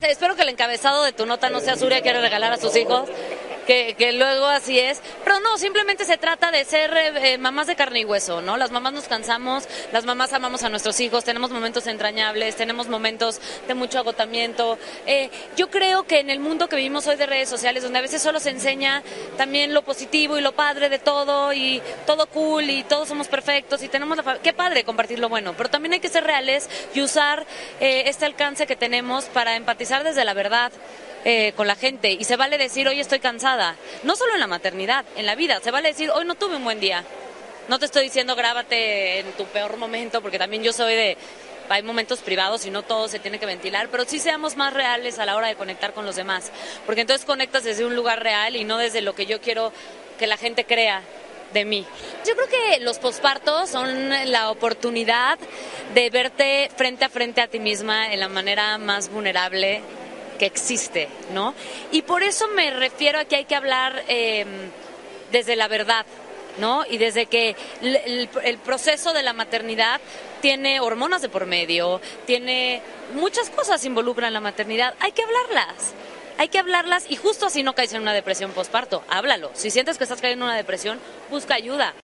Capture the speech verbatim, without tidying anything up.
Espero que el encabezado de tu nota no sea Surya quiere regalar a sus hijos, que, que luego así es. Pero no, simplemente se trata de ser eh, mamás de carne y hueso, ¿no? Las mamás nos cansamos, las mamás amamos a nuestros hijos, tenemos momentos entrañables, tenemos momentos de mucho agotamiento. Eh, yo creo que en el mundo que vivimos hoy de redes sociales, donde a veces solo se enseña también lo positivo y lo padre de todo, y todo cool, y todos somos perfectos, y tenemos la fa- qué padre compartir lo bueno, pero también hay que ser reales y usar eh, este alcance que tenemos para empatizar desde la verdad. Eh, con la gente, y se vale decir hoy estoy cansada, no solo en la maternidad, en la vida, se vale decir hoy no tuve un buen día. No te estoy diciendo grábate en tu peor momento, porque también yo soy de, hay momentos privados y no todo se tiene que ventilar, pero sí seamos más reales a la hora de conectar con los demás, porque entonces conectas desde un lugar real y no desde lo que yo quiero que la gente crea de mí. Yo creo que los pospartos son la oportunidad de verte frente a frente a ti misma en la manera más vulnerable que existe, ¿no? Y por eso me refiero a que hay que hablar eh, desde la verdad, ¿no? Y desde que el, el, el proceso de la maternidad tiene hormonas de por medio, tiene muchas cosas involucran la maternidad, hay que hablarlas. Hay que hablarlas y justo así no caes en una depresión posparto, háblalo. Si sientes que estás cayendo en una depresión, busca ayuda.